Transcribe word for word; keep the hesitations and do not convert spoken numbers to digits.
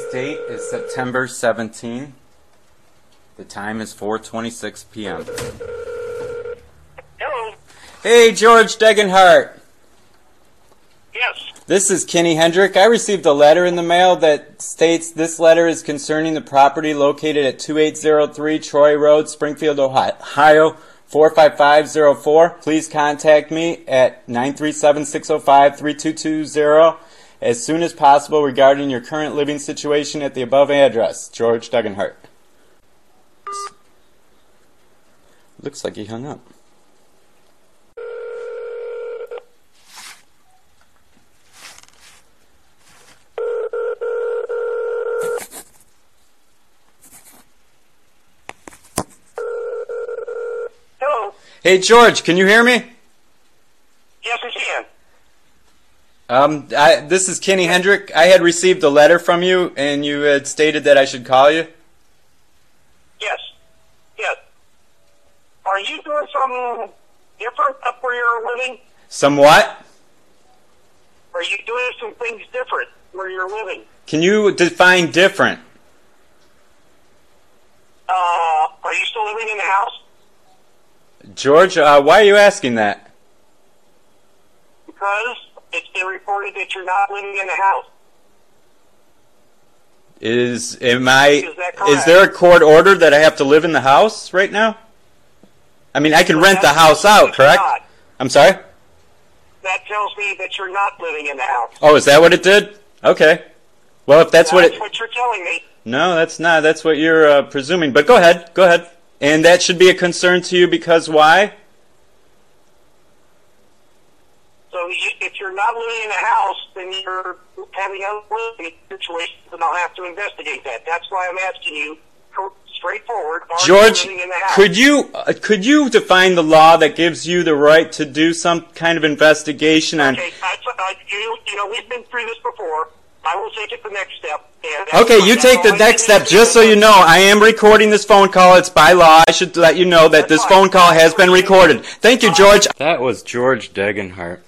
date is September seventeenth. The time is four twenty-six p m Hello. Hey, George Degenhart. Yes. This is Kenny Hendrick. I received a letter in the mail that states this letter is concerning the property located at two eight zero three Troy Road, Springfield, Ohio, four five five zero four. Please contact me at nine three seven, six zero five, three two two zero as soon as possible regarding your current living situation at the above address. George Degenhart. Looks like he hung up. Hello. Hey, George, can you hear me? Yes, I can. Um, I, this is Kenny Hendrick. I had received a letter from you, and you had stated that I should call you. Yes. Yes. Are you doing something different up where you're living? Somewhat? Are you doing some things different where you're living? Can you define different? Uh, are you still living in the house? George, uh, why are you asking that? Because it's been reported that you're not living in the house. Is am I? Is that correct? Is there a court order that I have to live in the house right now? I mean, I can rent the house out, correct? Not. I'm sorry? That tells me that you're not living in the house. Oh, is that what it did? Okay. Well, if that's, That's what it... what you're telling me. No, that's not. That's what you're uh, presuming. But go ahead. Go ahead. And that should be a concern to you because why? So you, if you're not living in the house, then you're having a living situation, and I'll have to investigate that. That's why I'm asking you straightforward. Are George, you living in the house? could you uh, could you define the law that gives you the right to do some kind of investigation on? Okay, I, I, you, you know, we've been through this before. I will take it the next step. And that's Okay, fine. you That's take all the I next need to step. do. Just so you know, I am recording this phone call. It's by law. I should let you know that That's this fine. phone call has been recorded. Thank you, George. That was George Degenhart.